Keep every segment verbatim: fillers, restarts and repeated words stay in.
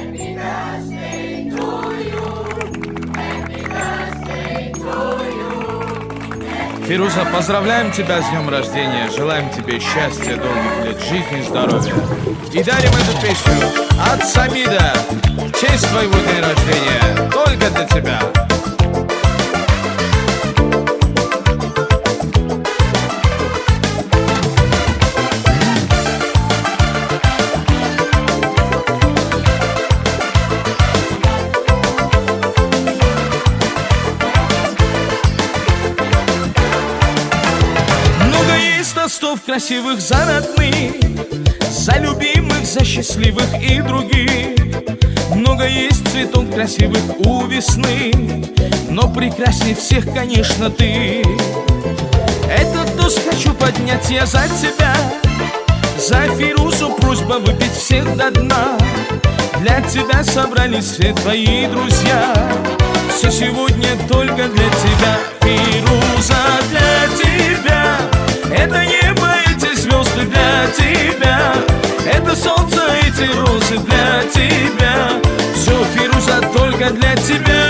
Фируза, поздравляем тебя с днем рождения. Желаем тебе счастья, долгих лет жизни и здоровья. И дарим эту песню от Самида в честь твоего дня рождения. Только для тебя. Тостов красивых за родных, за любимых, за счастливых и других. Много есть цветов красивых у весны, но прекрасней всех, конечно, ты. Этот тост хочу поднять я за тебя, за Фирузу просьба выпить всех до дна. Для тебя собрались все твои друзья, все сегодня только для тебя. Фируза, для тебя это небо, эти звезды для тебя, это солнце, эти розы для тебя. Все, Фируза, только для тебя.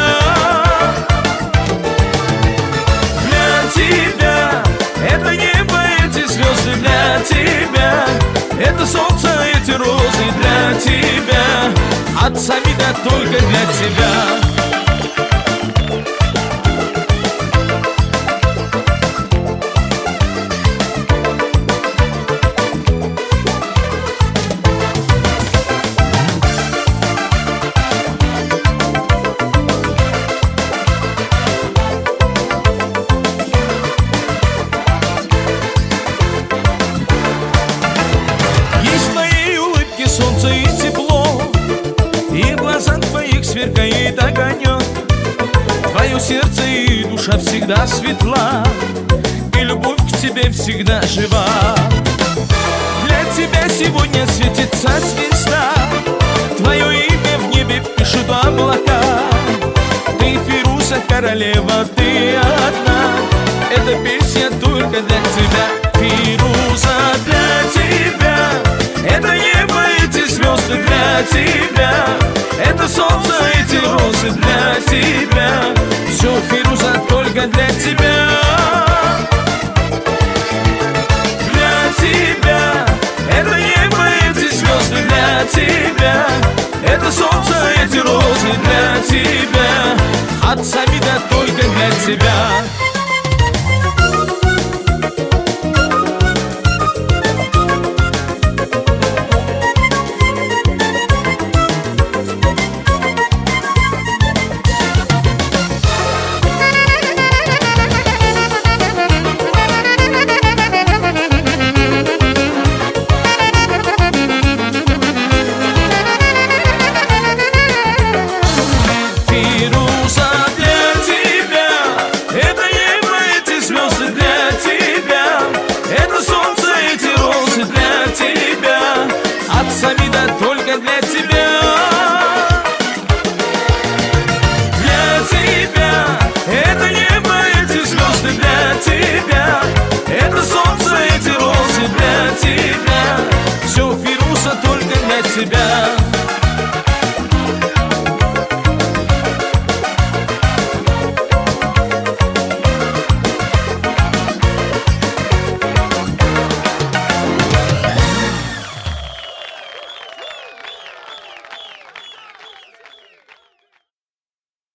Для тебя это небо, эти звезды для тебя, это солнце, эти розы для тебя. От Самида только для тебя. Солнце и тепло, и в глазах твоих сверкает огонек. Твое сердце и душа всегда светла, и любовь к тебе всегда жива. Для тебя сегодня светится звезда, твое имя в небе пишут облака. Ты, Фируза, королева, ты одна, эта песня только для тебя. Фируза, для тебя это небо, эти звезды для тебя, это солнце, эти розы для тебя. Все, Фируза, только для тебя. Для тебя это небо, эти звезды для тебя, это солнце, эти розы для тебя. От Самида только для тебя. Самида только для тебя. Для тебя это небо, эти звезды для тебя, это солнце, эти розы для тебя. Все, Фируза, только для тебя.